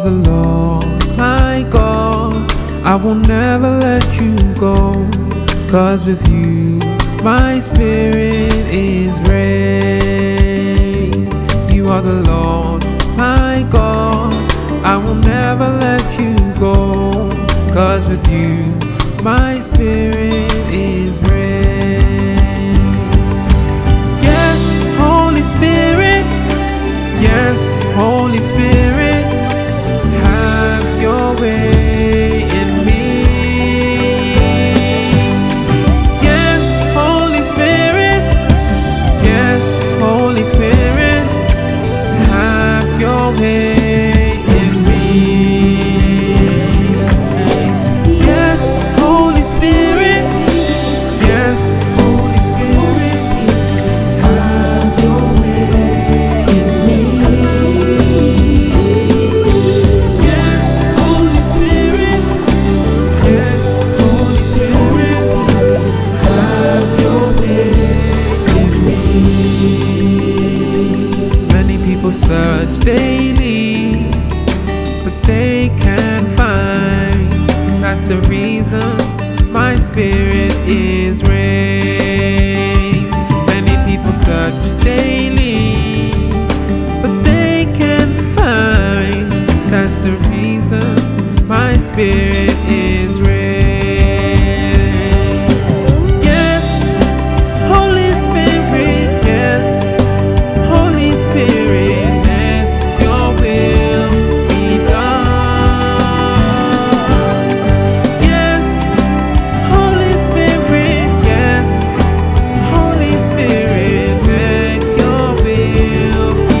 the Lord, my God. I will never let you go, 'cause with you my spirit is raised. You are the Lord, my God. I will never let you go, 'cause with you my spirit is raised. Yes, Holy Spirit. Yes, Holy Spirit, have your way in me. Yes, Holy Spirit. Yes, Holy Spirit, have your way in me. Yes, Holy Spirit. Yes, Holy Spirit, have your way in me. Yes, Holy Spirit. Yes, Holy Spirit, have your way in me. Many people search daily, but they can't find. That's the reason my spirit is raised. Many people search daily, but they can't find. That's the reason my spirit is raised. Yes, Holy Spirit. Yes, Holy Spirit, let your will be done. Yes, Holy Spirit. Yes, Holy Spirit, let your will be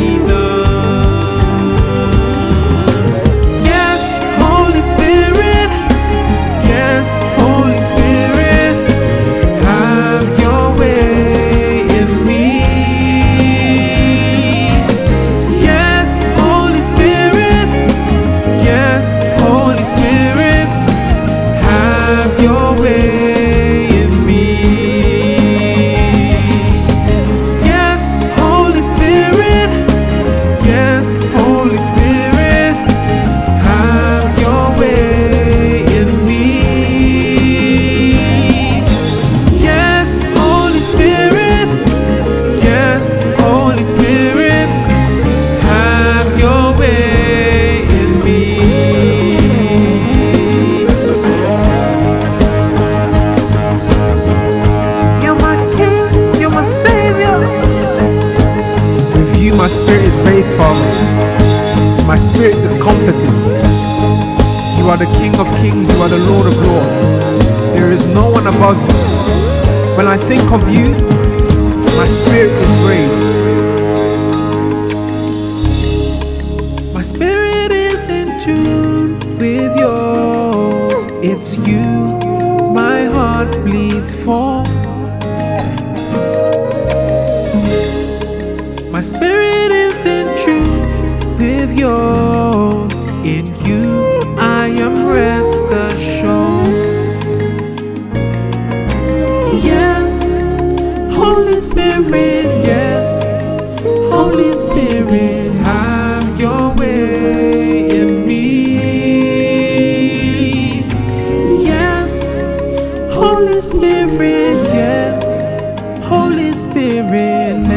done. Yes, Holy Spirit. Yes, Holy Spirit, have your way in me. Yes, Holy Spirit. Yes, Holy Spirit, have your way in me. Yes, Holy Spirit. Yes, Holy Spirit, have your way in me. Yes, Holy Spirit. Yes, Holy Spirit, have your way in me. You're my King, you're my Savior. With you my spirit is raised, Father. My spirit is comforted. You are the King of Kings, you are the Lord of Lords. There is no one above you. When I think of you, my spirit is raised. My spirit is in tune with yours. It's you my heart bleeds for. My spirit is in tune with yours. In you I am rest assured. Yes, Holy Spirit. Yes, Holy Spirit, have your way in me. Yes, Holy Spirit. Yes, Holy Spirit,